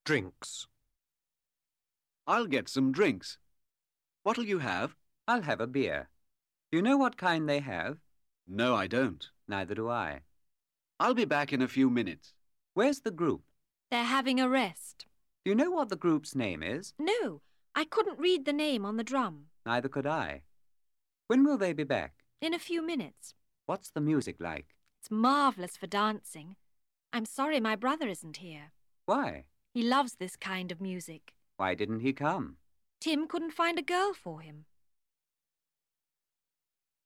Drinks. I'll get some drinks. What'll you have? I'll have a beer. Do you know what kind they have? No, I don't. Neither do I. I'll be back in a few minutes. Where's the group? They're having a rest. Do you know what the group's name is? No, I couldn't read the name on the drum. Neither could I. When will they be back? In a few minutes. What's the music like? It's marvellous for dancing. I'm sorry my brother isn't here. Why? He loves this kind of music. Why didn't he come? Tim couldn't find a girl for him.